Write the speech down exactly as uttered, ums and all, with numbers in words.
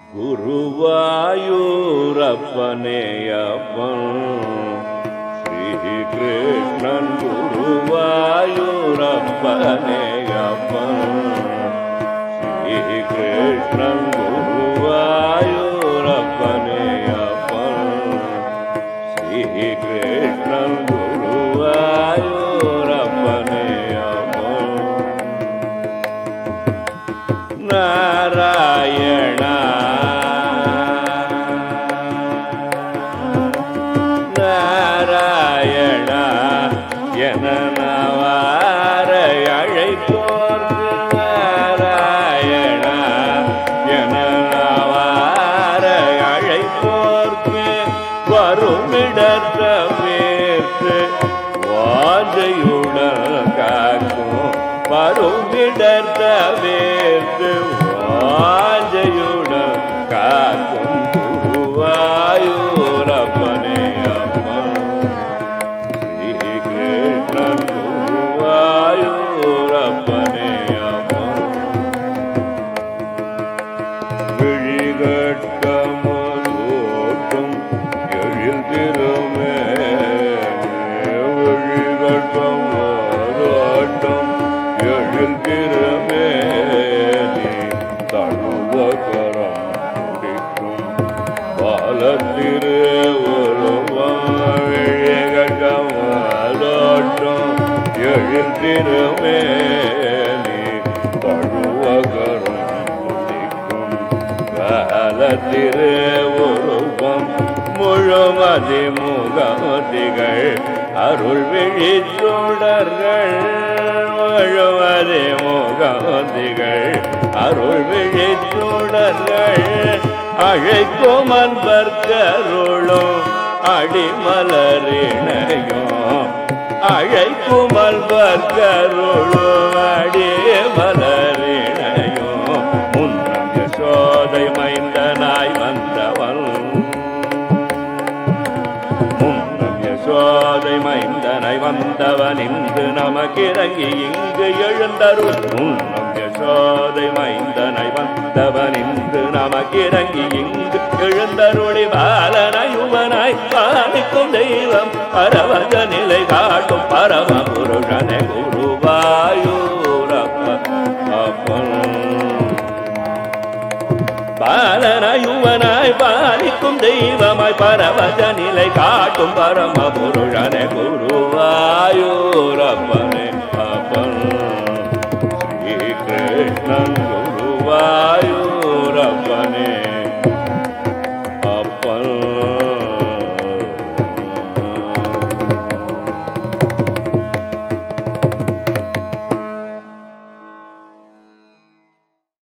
குருவாயூரப்பனே அப்பன் ஸ்ரீ கிருஷ்ணன் குருவாயூரப்பனே அப்பன் ஸ்ரீ கிருஷ்ணன் குருவாயூரப்பனே அப்பன் ஸ்ரீ கிருஷ்ணன் குருவாயூரப்பனே அப்பன் நாராயண நாராயண என நவாரை அழைப்போர்க்கு நாராயண என நவாரை அழைப்போர்க்கு வருமிடத்த பேர்த்து வாஞ்சையுடன் காக்கும் வருமிடத்த பேர்த்து வாஞ்சையுடன் காக்கும் குருவாயூரப்பனே அப்பன் ஸ்ரீ கிருஷ்ணன் குருவாயூரப்பனே அப்பன் விழிகட்டமோட்டும் எழில் திருமே விழிகட்டமோட்டும் எழில் திருமே தழுவகரம் முடிக்கும் பாலத்திரு ஒருவழிகட்டமோட்டும் எழில் திருமே தழுவகரம் முடிக்கும் பாலத்திரு ஒருவம் முழுமதி முகமதிகள் அருள் விழிச்சுடர்கள் முழுமதி முகமதிகள் அருள் விழிச்சுடர்கள் அழைக்கும் அன்பர்க்கருளும் அடிமலரிணையும் அழைக்கும் அன்பர்க்கருளும் அடிமலரிணையும் முன்னம் யசோதை மைந்தனாய் வந்தவன் முன்னம் யசோதை மைந்தனை வந்தவன் இன்று நமக்கிறங்கி இங்கு எழுந்தருள் முன்னம் யசோதை மைந்தனை வந்தவன் இன்று நமக்கிறங்கி இங்கு எழுந்தருளி பாலனாயுவனாய் பாலிக்கும் தெய்வம் பரவத நிலை காட்டும் பரம புருஷனே குருவாயூரப்பன் பாலனாயுவனாய் பாலிக்கும் தெய்வமாய் பரவத நிலை காட்டும் பரம புருஷனே குருவாயூரப்பனே அப்பன் ஸ்ரீ கிருஷ்ணன் குருவாயூரப்பனே